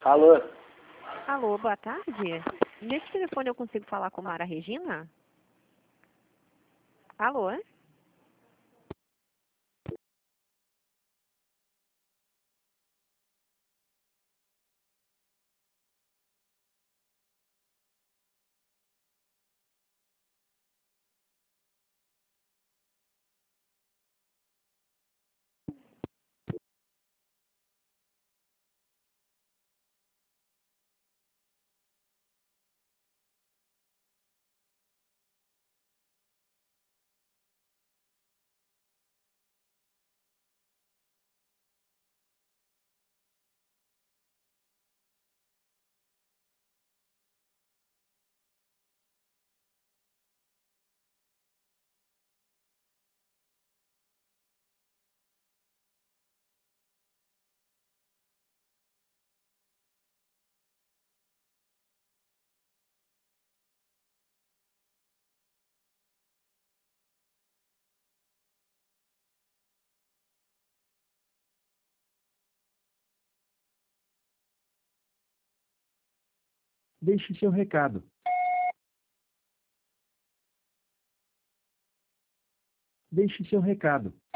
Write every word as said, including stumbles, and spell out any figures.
Alô? Alô, boa tarde. Nesse telefone eu consigo falar com Mara Regina? Alô? Deixe seu recado. Deixe seu recado.